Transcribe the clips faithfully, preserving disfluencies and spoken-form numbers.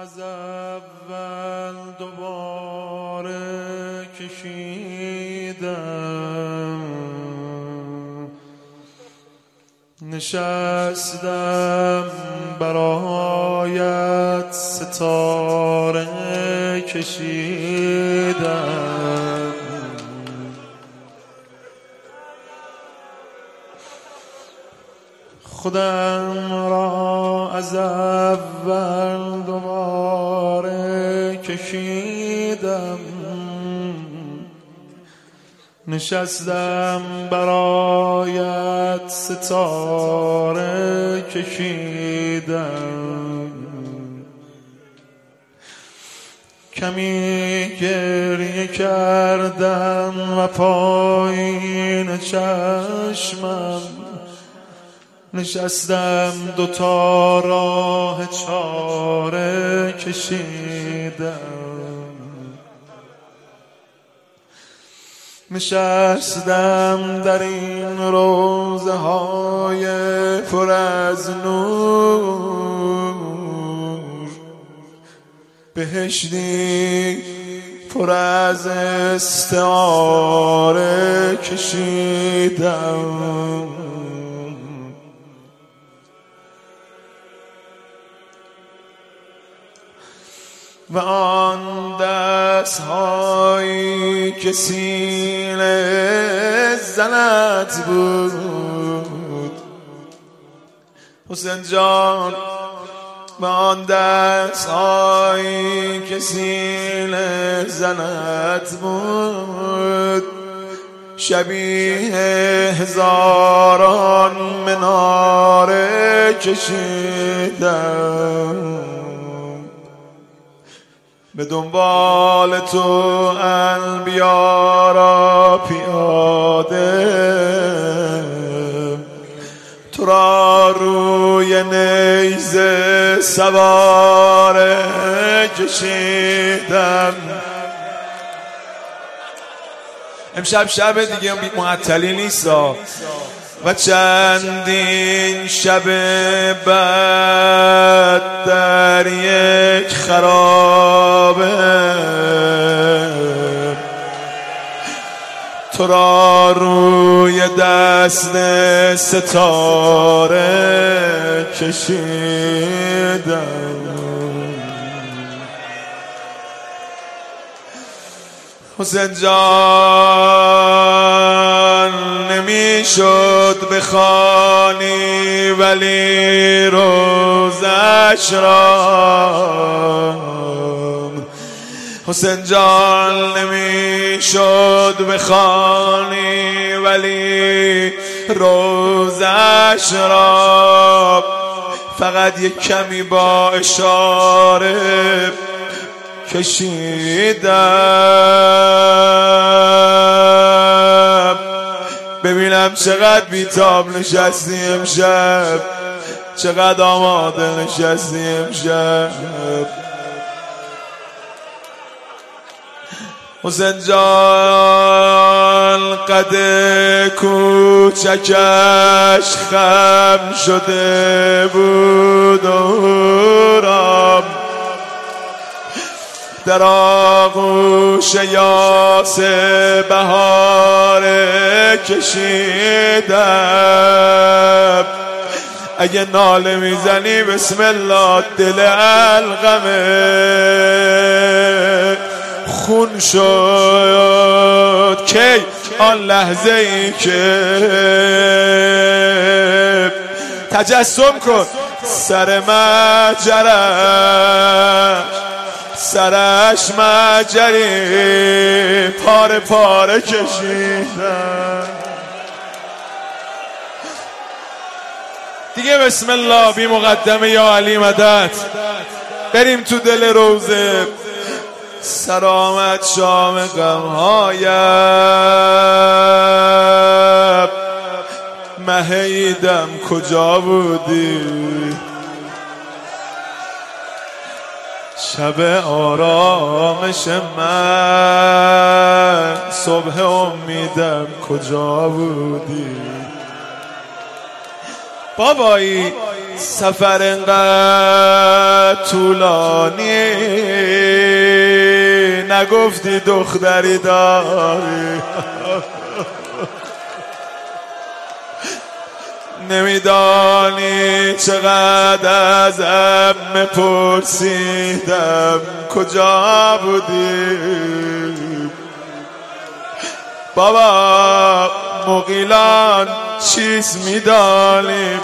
از اول دوباره کشیدم، نشستم برایت ستاره کشیدم، خودم را از اول دوباره کشیدم، نشستم برایت ستاره کشیدم، کمی گریه کردم و پایین چشمم نشستم دوتا راه چاره کشیدم، نشستم در این روزه های پر از نور، بهشتی پر از استعاره کشیدم، و آن دست هایی که سینه زنت بود حسین جان، و آن دست هایی که سینه زنت بود شبیه هزاران مناره کشیدم، به دنبال تو انبیا را پیاده، تو را روی نیزه سواره کشیدم. امشب شب دیگه معطلی نیست و چندین شب بعد در یک خرابه تو را روی دست ستاره کشیدم، حسین جان نمیشد بخوانی ولی روزش را، حسین جان نمیشد بخوانی ولی روزش را، فقط یک کمی با اشاره کشیدم، ببینم چقدر بیتاب نشستی امشب، چقدر آماده نشستی امشب. حسین جان قد کوچکش خم شده بود و رام در آغوش یاس بهار کشیدم، اگه ناله میزنی بسم الله دل القمه خون شد کی آن لحظه ای که تجسم کن سر مجرش سرش مجری پاره پاره کشیدن دیگه. بسم الله بی مقدمه یا علی مدد بریم تو دل روزه. سلامت شام غمهایم مهیدم کجا بودی، شب آرامش من صبح امیدم کجا بودی. بابایی سفر انقدر طولانی نگفتی دختری داری نمیدانی چقدر ازم میپرسیدم کجا بودی بابا مغیلان چیز میدانیم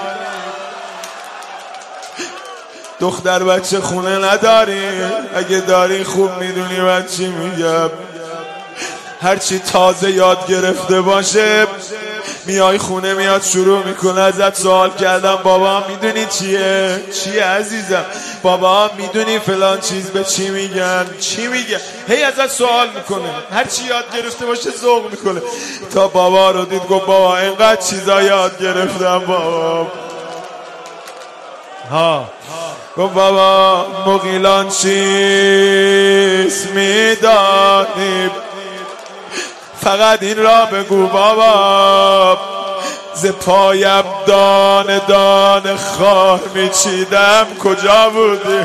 دختر بچه خونه نداری اگه داری خوب میدونی من چی میگم هرچی تازه یاد گرفته باشه میای خونه میاد شروع میکنه ازت سوال کردم بابا میدونی چیه چیه عزیزم بابا میدونی فلان چیز به چی میگن چی میگن هی ازت سوال میکنه هرچی یاد گرفته باشه ذوق میکنه تا بابا رو دید گفت بابا اینقدر چیزا یاد گرفتم بابا ها گفت بابا مغیلان چیز میدانیم فقط این را بگو بابا ز پایم دانه دانه خار میچیدم کجا بودی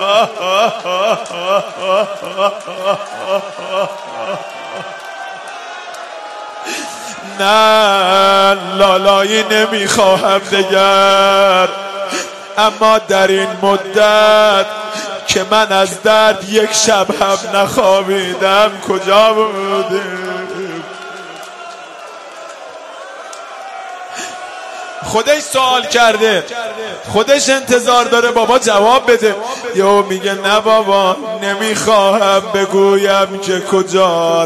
نه لالایی نمیخواهم دگر اما در این مدت که من از درد یک شب هم نخوابیدم کجا بودی خودش سوال کرده خودش انتظار داره بابا جواب بده یا میگه نه بابا نمیخواهم بگویم که کجا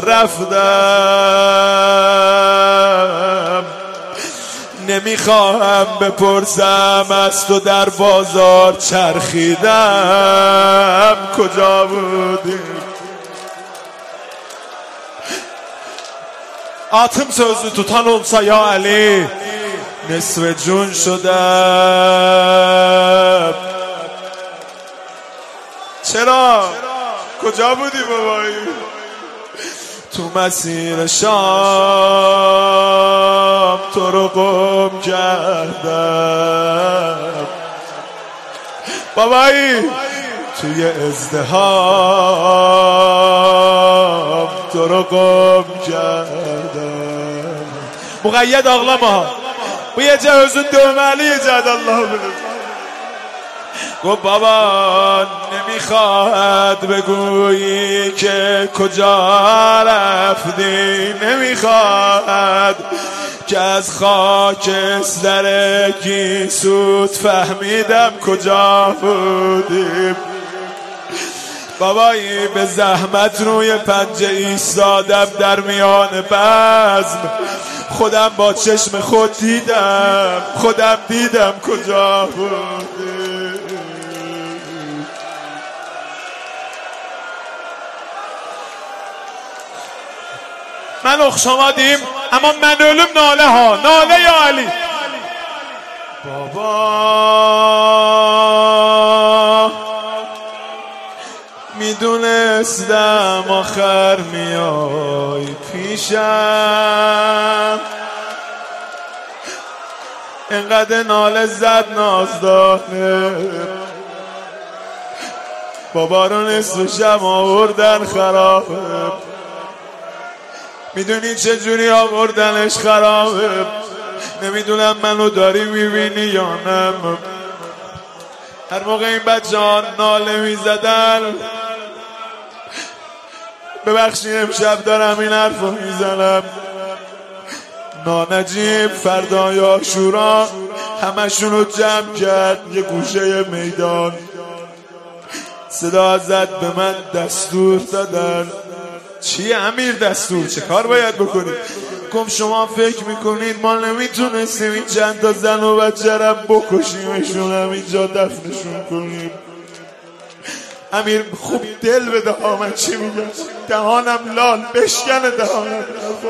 رفتم نمیخواهم بپرسم از تو در بازار چرخیدم کجا بودی Atım sözlü tutan olsa ya Ali نصف جون شدم چرا؟ کجا بودی بابایی؟ تو مسیر شام تو رو گم کردم بابایی توی ازدهام تو رو گم کردم مقید ağlama bu gece özün dövmeliyecek Allah bilir گفت بابا نمیخواد بگویی که کجا رفتی نمیخواد که از خاکستر گیسوت فهمیدم کجا بودیم بابایی به زحمت روی پنجه ایستادم در میان بزم خودم با چشم خود دیدم خودم دیدم کجا بودی من اخشامادیم اما من ölüm ناله ها ناله یا علی بابا میدونستم آخر میای پیشم اینقدر ناله زد نازدانه بابا رو نصف شب آوردن خرابه میدونی چه جوری آوردنش خرابه نمیدونم منو داری میبینی یا نه هر موقع این بچه ها ناله میزدن ببخشید امشب دارم این حرف رو میزنم نانجیب فردای عاشورا همشون رو جمع کرد یه گوشه میدان صدا زد به من دستور دادن چیه امیر دستور چه کار باید بکنید گم شما فکر میکنید ما نمیتونستیم این چند تا زن و بچه رو بکشیمشون همینجا دفنشون کنیم امیر خوب دل بده ها من چی میگم دهانم لال بشکنه دهانم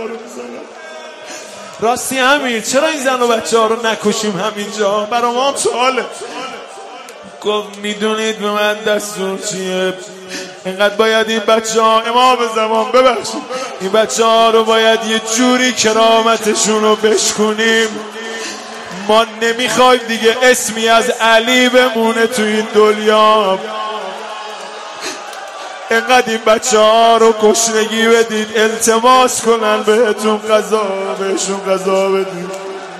راستی امیر چرا این زن و بچه ها رو نکشیم همینجا برا ما هم سواله گفت میدونید به من دستور چیه اینقدر باید این بچه ها امام زمان ببخشید این بچه ها رو باید یه جوری کرامتشون رو بشکنیم ما نمیخوایم دیگه اسمی از علی بمونه تو این دنیا. اینقدر این بچه ها رو گشنگی بدید، التماس کنن بهتون غذا، بهشون غذا بدید.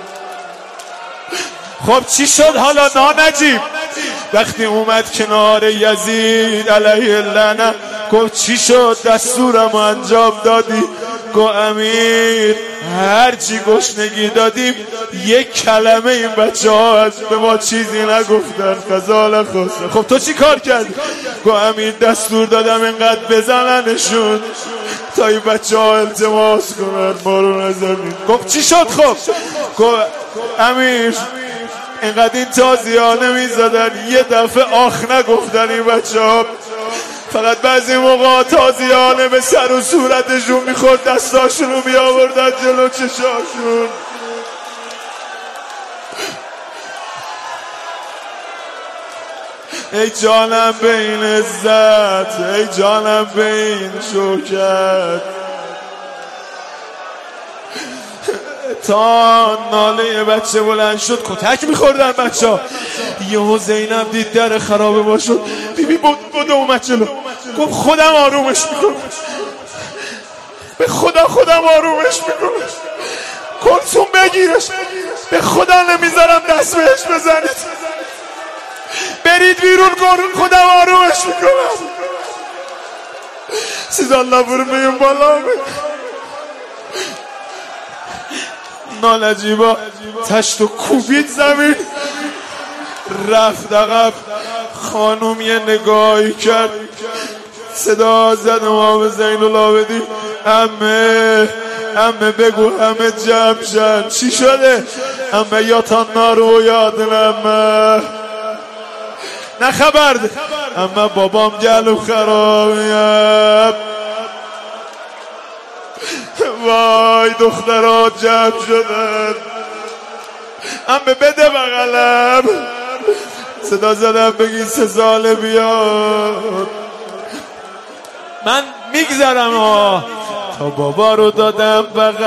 خب چی شد حالا نانجیب؟ وقتی اومد کنار یزید علیه اللعنه گفت چی شد؟ دستورم انجام دادی؟ گفت امیر هرچی گشنگی دادیم یک کلمه این بچه ها از به ما چیزی نگفتن، غذا نخواستن. خب تو چی کار کردی؟ گفت امیر دستور دادم اینقدر بزننشون تا این بچه ها التماس کنن ما رو نزنید. گفت چی شد؟ خب گفت امیر اینقدر این تازی ها نمی زدن، یه دفعه آخ نگفتن این بچه ها، فقط بعضی موقع تازیانه به سر و صورتشون میخورد، دستاشون رو میآوردن جلو چشاشون. ای جانم به این عزت، ای جانم به این شوکت. تا ناله بچه بلند شد کتک میخوردن بچه ها. یهو زینب دید در خرابه ما شد، بیبی بود اومد جلو، گفت خودم آرومش میکنم، به خدا خودم آرومش میکنم، کلثوم بگیرش، به خدا نمیذارم دست بهش بزنید، برید بیرون، خودم آرومش میکنم. سیز الله برو بیم بالا. نانجیبا تشت و کوبید زمین، رفت عقب. خانوم یه نگاهی کرد، صدا زد امام زین العابدین عمه عمه بگو همه جمع شن. چی شده؟ عمه یا تا نارو یادن عمه نه خبر ده عمه بابام گلو خرابیم. وای دخترات جمع شدن، عمه بده بغلم. صدا زدم بگی سه ساله بیاد. من میگذرم ها تا بابا رو دادم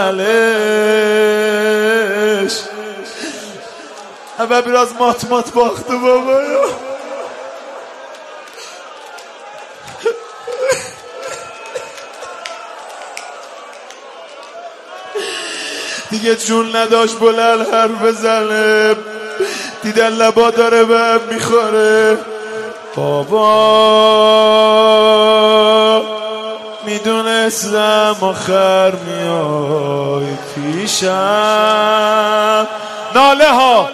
بغلش، اما براز مات مات باخت بابا. دیگه جون نداشت بلند حرف بزنه، دیدن لبا داره به هم میخوره. بابا میدونستم آخر میای پیشم. ناله ها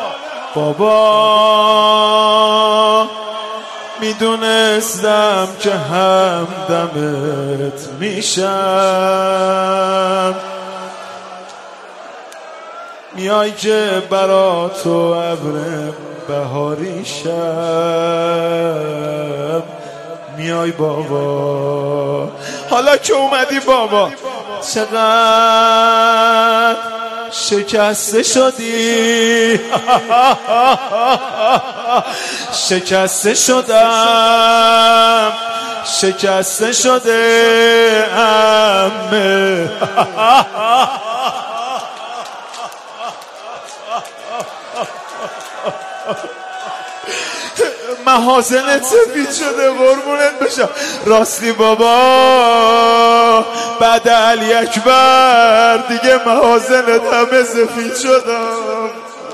بابا میدونستم که همدمت میشم، میای که برا تو ابر بهاری شب، میای بابا. حالا که اومدی بابا چقدر شکسته شدی. شکسته شدم، شکسته شده عمه. محاسنت سفید شده قربونت بشم. راستی بابا بعد علی اکبر دیگه محاسنت همه سفید شدم.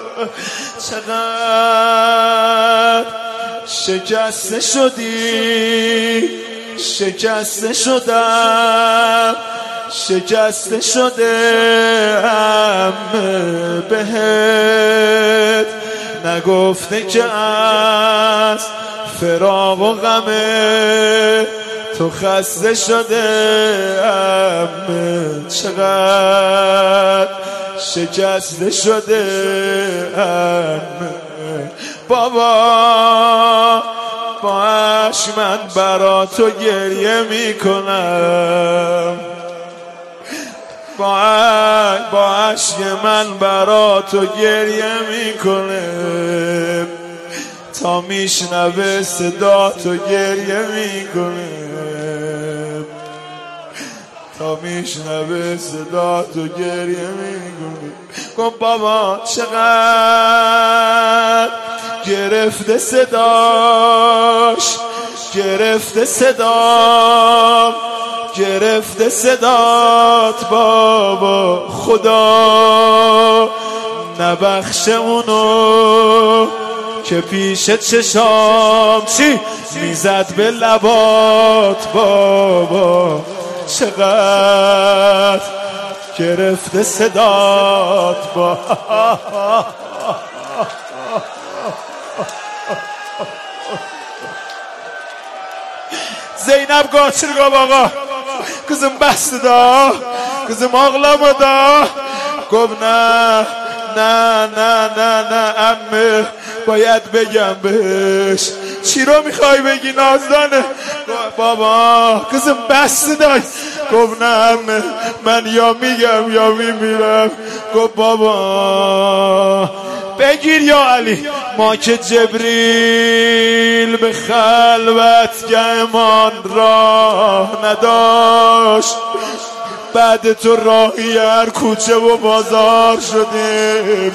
چقدر شکسته شدی، شکسته شدم، شکسته شده همه بهت نگفته که از فراق و غمه تو خسته شده همه. چقدر شکسته شده همه. بابا با عشق من برا تو گریه میکنم، با با عشق من برا تو گریه میکنه، تا میشنوه صدا تو گریه میکنه، تا میشنوه صدا تو گریه میکنه. گفت بابا چقدر گرفته صداش، گرفته صدام، گرفته صدات بابا، خدا نبخشه اونو که پیش چشام چی میزد به لبات بابا، چقدر گرفته صدات با Zeynep kaçırga bana kızım bastı da kızım ağlama da گفت نه نه نه نه نه عمه باید بگم بهش. چی رو میخوای بگی نازدانه؟ بابا کزم بسته داشت. گفت نه عمه من یا میگم یا میمیرم. گفت بابا بگیر یا علی، ما که جبریل به خلوتگهمان راه نداشت، بعد تو راهی هر کوچه و بازار شدیم.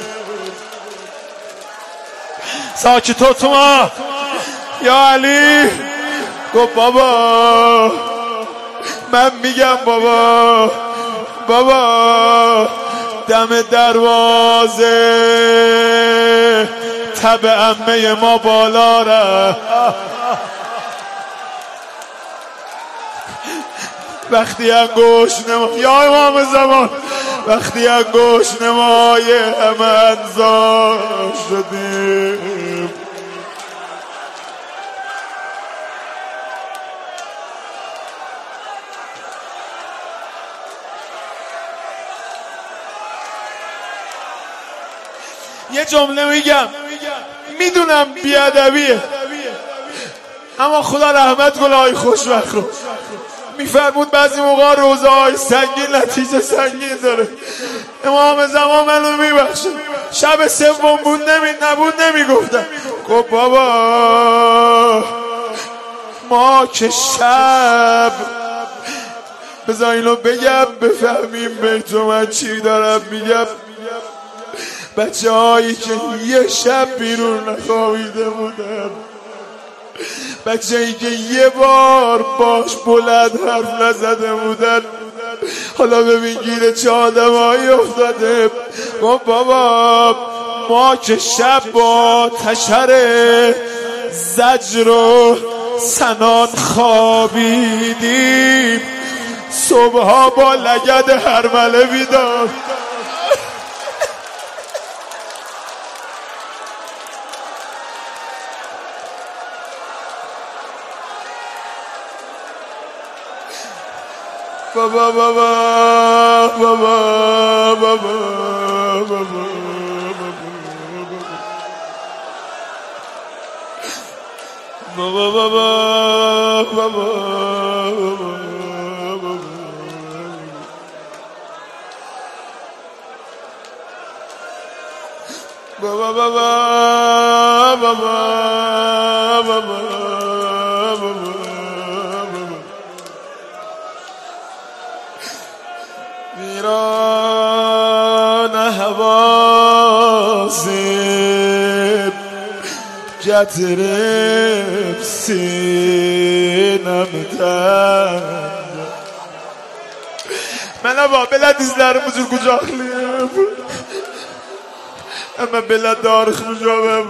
ساکتو تو ما یا علی. گفت بابا من میگم بابا، بابا دم دروازه تب عمه ما بالا رفت. وقتی انگشت نما یا امام زمان، وقتی انگشت نمای همه انزار شدیم. یه جمله میگم، میدونم بیادبیه اما خدا رحمت کنه آی خوشبخت رو. میفرمود بعضی موقع روزه های سنگین نتیجه سنگین داره. امام زمان منو میبخشه. شب سوم بود نمی نبود نمیگفتم. گفت بابا ما که شب، بذار اینو بگم بفهمیم بیت من چی دارم میگم. بچه هایی که یه شب بیرون نخوابیده بودن، بچه هایی که یه بار باش بلند حرف نزده بودن، حالا ببین گیر چه آدم هایی افتاده. گفت بابا ما که شب با تشر زجر و سنان خوابیدیم، صبحها با لگد هرمله بیدار. بابا بابا بابا بابا بابا بابا بابا بابا بابا بابا بابا ویران حواسم گترب سینم تند. Mənə bax, belə dizlərimiz qucaqlayıb, amma belə darıxmışam.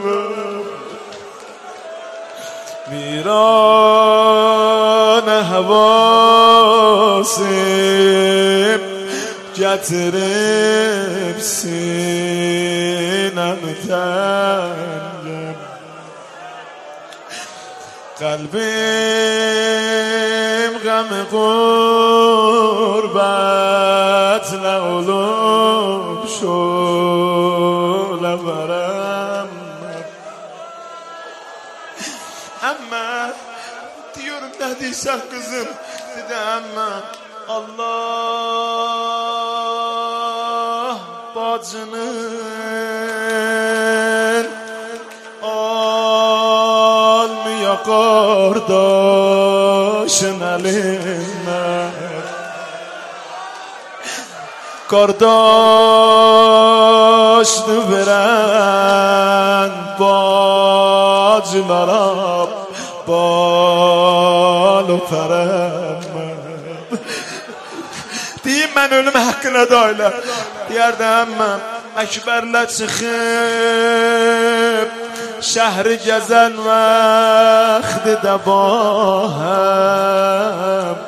ویران حواسم گترب سینم تنگم. قلبim غم غربت نعلم شل برم. Ama diyorum dediysen kızım, dedi ama Allah bacının almıyor kardeşin elinden. Kardeş داشت برن باجlara bal و پرم deyim mən ölüm haqqına dayla deyərdim mən Əkbərlə çıxıb şəhri gəzən vaxtı da bahəm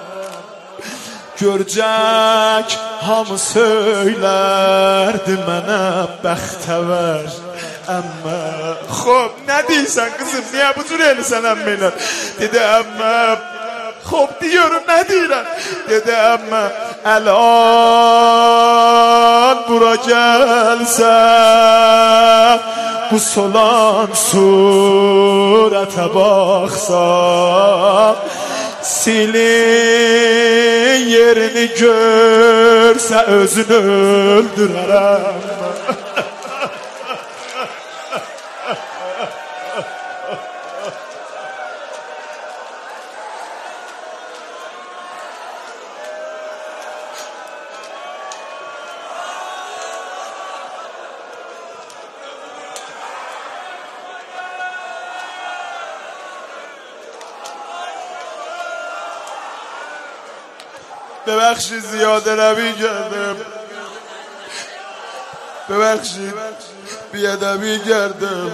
Görcək hamı söylərdi mənə bəxtəvər Əmmə Xob, nə deyirsən qızım, niyə bu cür elisən əmmə ilə Dedi əmmə Xob, diyorum, nə deyirəm Dedi əmmə Əlan bura gəlsən Bu solan surətə baxsan Silin yerini görsə özünü öldürərəm ببخشید زیاده روی کردم ببخشید بیادبی کردم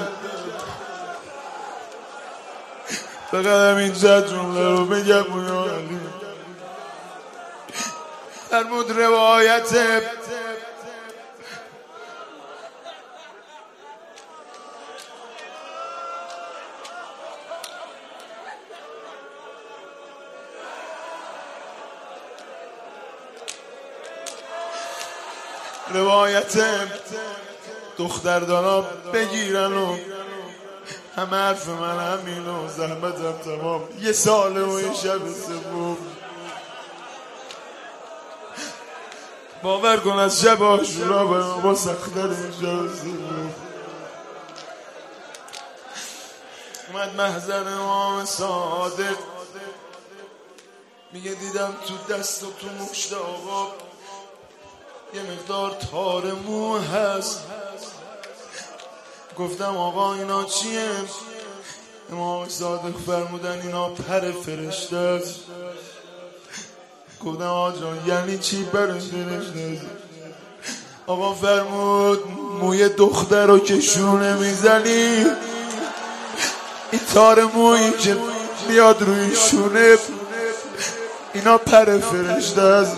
فقط همینجا جمله رو بگم علی فرمود روایت روایت دختردانا بگیرن و همه حرف من همین و زحمتم تمام یه ساله و این شب سوم باور کن از شب عاشورا به ما سخت‌تر این شب سوم اومد محضر امام صادق میگه دیدم تو دست و تو مشت آقا یه مقدار تار مو هست گفتم آقا اینا چیه امام صادق فرمودن اینا پر فرشته است گفتم آقا جان یعنی چی پر فرشته است آقا فرمود موی دختر رو که شونه میزنی این تار مویی که میاد روی شونه اینا پر فرشته است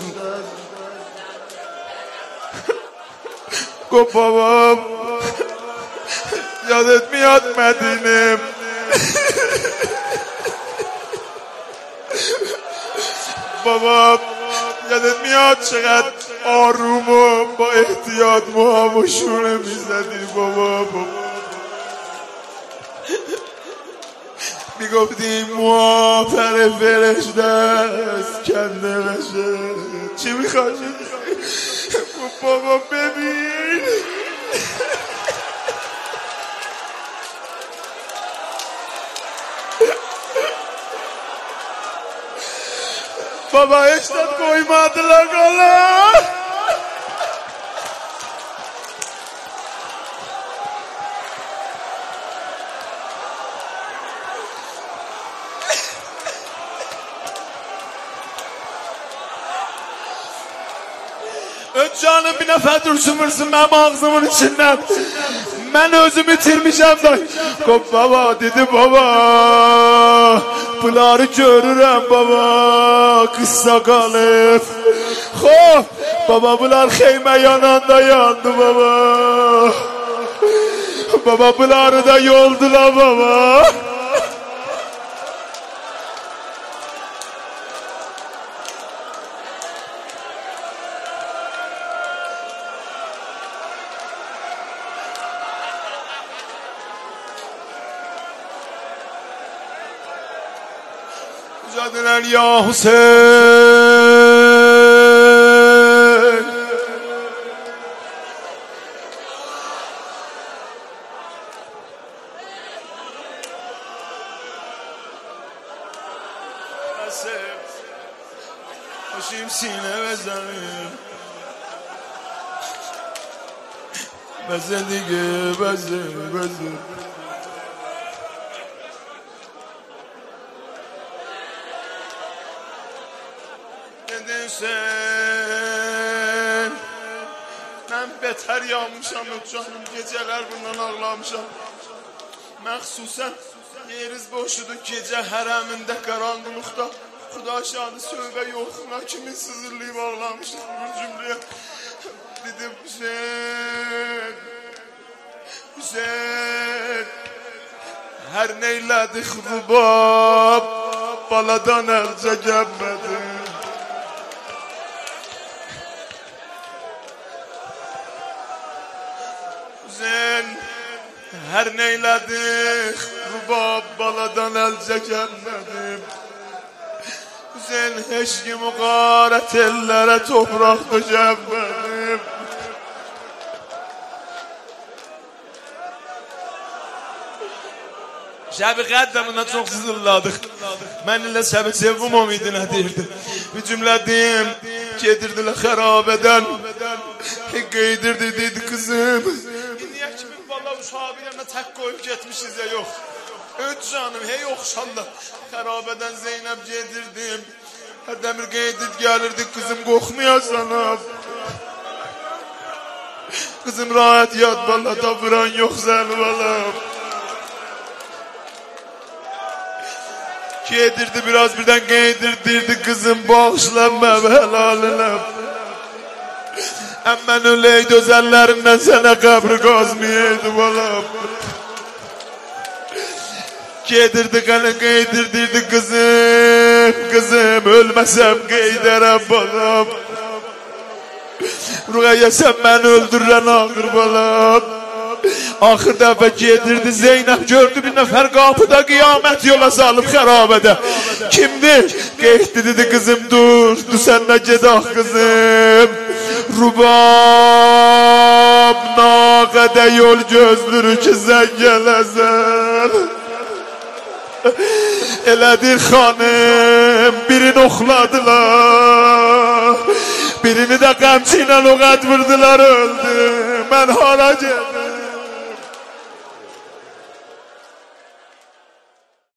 گفت بابا یادت میاد مدینه بابا یادت میاد چقدر آروم و با احتیاط موهام و شونه میزدی بابا بابا میگفتی موها پر فرشته است کنده بشه چی میخواد بابا ببین بابا اشتاد koymadılar gala Canım bir nəfər dursun vursun mənim ağzımın içindən mən özümü itirmişəm da Qop baba dedi baba bunları görürəm baba qıssa qalıb Xob baba bunlar xeymə yananda yandı baba Baba bunları da yoldular baba Mücadelen ya Hüseyin Başım sine bezerim بزه دیگه بزه بزه Sen ben beter yanmışam canım geceler bundan ağlamışam Məxsusən yeriz boşudur gecə hərəmində qaranlıqda Xuda şanı sövbə yoxuna kimi sızırlayıb ağlamışam bu cümləyə Dedim Hüseyin Hüseyin Hər neylədik rubab baladan əlcə gəlmədi Her neyledik rubab baladan elce gelmedim Sen heşki mugaret ellere toprak döşenmedim Şəbi qəddəmına çox sızırladık Mən ilə səbi sevim umidinə deyirdi Bir cümlədim gedirdilə xərabədən Qeydirdi dedi kızım Niyə kimin valla uşabiləmə tək qoyub getmişiz ya yox Öt canım hey oxşanla Xərabədən Zeynəb gedirdim Hər dəmir qeydid gəlirdi kızım qoxmayasanam Kızım rahat yat valla da vuran yox zəl valam Gedirdi biraz birdən qeydirdirdi kızım bağışlanma və helalinəm Əmmən öləydi öz əllərindən sənə qəbri qazmayaydı balam Gedirdi qəni qeydirdirdi kızım Kızım ölməsəm qeydərəm balam Ruqayyə sən məni öldürən ağır balam Axır dəfə gedirdi Zeynəb gördü bir nəfər qapıda qiyamət yola salıb xərabədə Kimdir? Qeyddi dedi kızım dur Dur sən nə gedah kızım Rubab naqədə yol gözlürü ki sən gələsən Elədir xanım birini oxladılar Birini də qəmçi ilə o qəd vurdular öldü Mən hara gedim